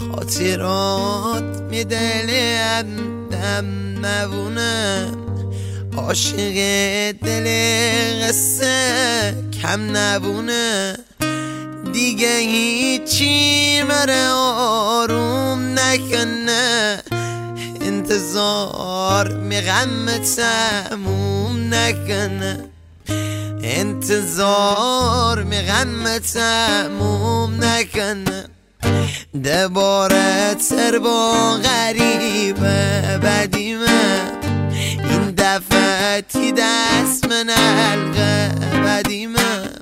خاطرات می دلم دم نبونه، عاشق دل قصه کم نبونه. دیگه هیچی مره آروم نکنه، انتظار می غم تموم نکنه، انتظار می غم تموم نکنه. دوباره تر با غریبه بدیمه، این دفعه تی دست من حلقه بدیمه.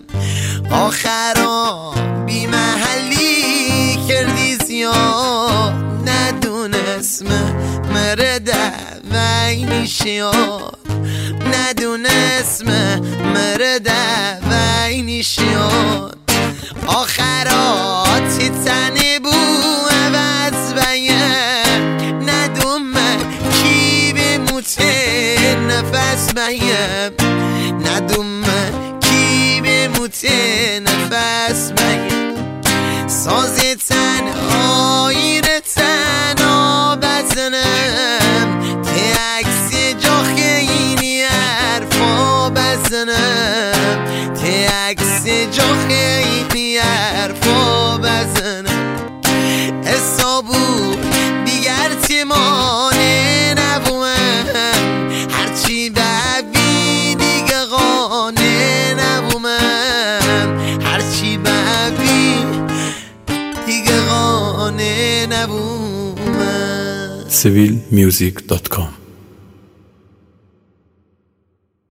آخرا بی محلی کردی زیاد، ندونست مره دوایی شیاد، ندونست مره دوایی شیاد. آخرات تنی بو عوض بیه، ندوم کی بموته نفس بیه، ندوم کی بموته نفس بیه. سازی تنهایی رو تنها بزنم، تی عکسی جا خیلی حرفا بزنم، تی عکسی جا خیلی حرفا بزنم. حسابو دیگر تیمانه نبومم، هرچی ببی دیگه قانه نبومم، هرچی ببی دیگه قانه نبومم. civilmusic.com